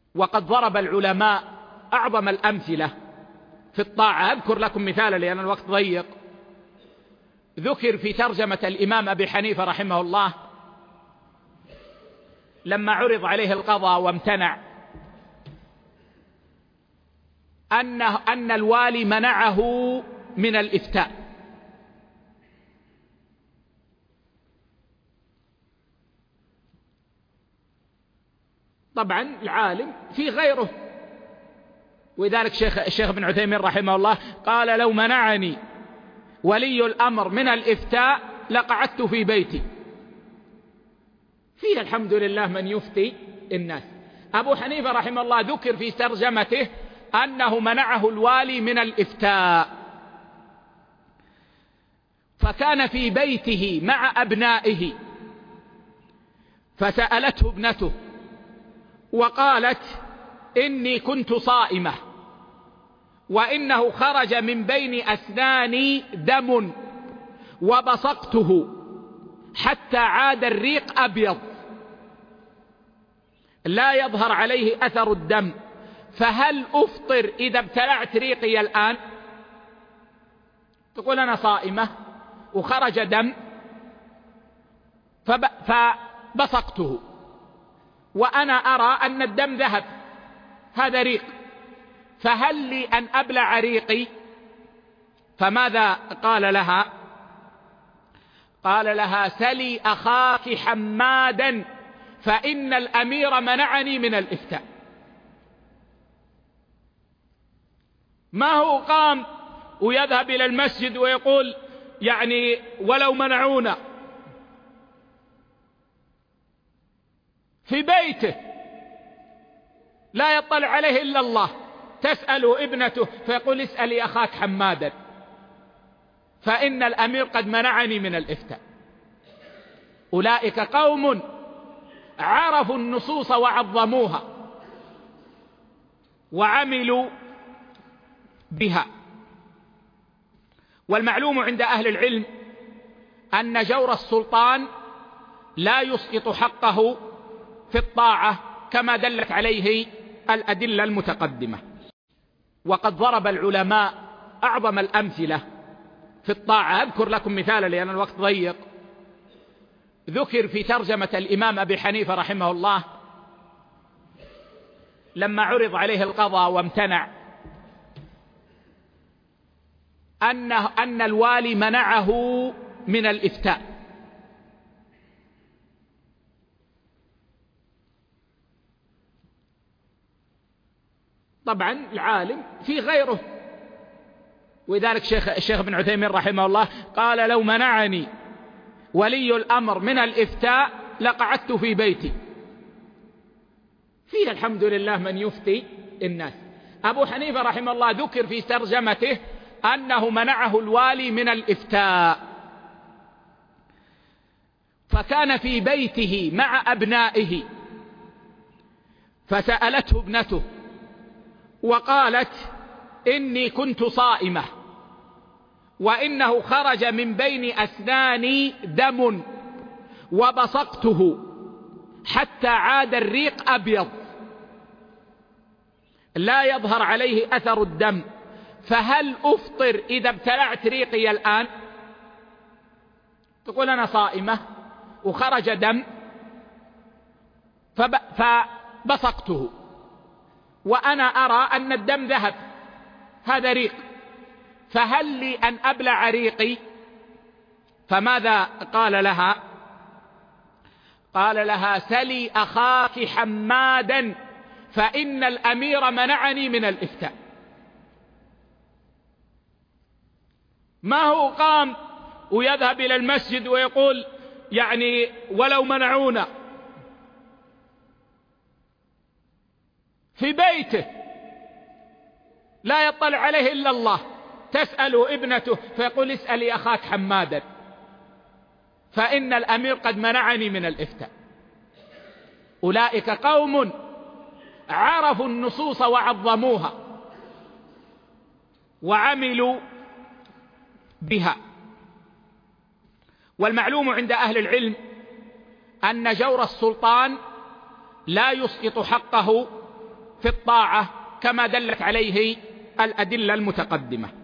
وقد ضرب العلماء أعظم الأمثلة في الطاعة. أذكر لكم مثالا لأن الوقت ضيق. ذكر في ترجمة الإمام أبي حنيفة رحمه الله لما عرض عليه القضاء وامتنع أن الوالي منعه من الإفتاء. طبعا العالم في غيره، ولذلك الشيخ ابن عثيمين رحمه الله قال: لو منعني ولي الأمر من الإفتاء لقعدت في بيتي. فيه الحمد لله من يفتي الناس. أبو حنيفة رحمه الله ذكر في ترجمته أنه منعه الوالي من الإفتاء، فكان في بيته مع أبنائه، فسألته ابنته وقالت: إني كنت صائمة وإنه خرج من بين أسناني دم وبصقته حتى عاد الريق أبيض لا يظهر عليه أثر الدم، فهل أفطر إذا ابتلعت ريقي الآن؟ تقول: أنا صائمة وخرج دم فبصقته وأنا أرى أن الدم ذهب، هذا ريق، فهل لي أن أبلع ريقي؟ فماذا قال لها؟ قال لها: سلي أخاك حمادا فإن الأمير منعني من الإفتاء. ما هو قام ويذهب إلى المسجد ويقول يعني ولو منعونا، في بيته لا يطلع عليه إلا الله، تسأله ابنته فيقول: اسألي أخاك حمادا فإن الأمير قد منعني من الإفتاء. أولئك قوم عرفوا النصوص وعظموها وعملوا بها. والمعلوم عند أهل العلم أن جور السلطان لا يسقط حقه في الطاعة كما دلت عليه الأدلة المتقدمة. وقد ضرب العلماء أعظم الأمثلة في الطاعة. أذكر لكم مثالا لأن الوقت ضيق. ذكر في ترجمة الإمام أبي حنيفة رحمه الله لما عرض عليه القضاء وامتنع أن الوالي منعه من الإفتاء. طبعا العالم في غيره، ولذلك الشيخ ابن عثيمين رحمه الله قال: لو منعني ولي الأمر من الإفتاء لقعدت في بيتي. فيه الحمد لله من يفتي الناس. أبو حنيفة رحمه الله ذكر في ترجمته أنه منعه الوالي من الإفتاء، فكان في بيته مع أبنائه، فسألته ابنته وقالت: إني كنت صائمة وإنه خرج من بين أسناني دم وبصقته حتى عاد الريق أبيض لا يظهر عليه أثر الدم، فهل أفطر إذا ابتلعت ريقي الآن؟ تقول: أنا صائمة وخرج دم فبصقته وأنا أرى أن الدم ذهب، هذا ريق، فهل لي أن أبلع ريقي؟ فماذا قال لها؟ قال لها: سلي أخاك حمادا فإن الأمير منعني من الإفتاء. ما هو قام ويذهب إلى المسجد ويقول يعني ولو منعونا، في بيته لا يطلع عليه إلا الله، تسأله ابنته فيقول: اسألي أخاك حمادا فإن الأمير قد منعني من الإفتاء. أولئك قوم عرفوا النصوص وعظموها وعملوا بها. والمعلوم عند أهل العلم أن جور السلطان لا يسقط حقه في الطاعة كما دلت عليه الأدلة المتقدمة.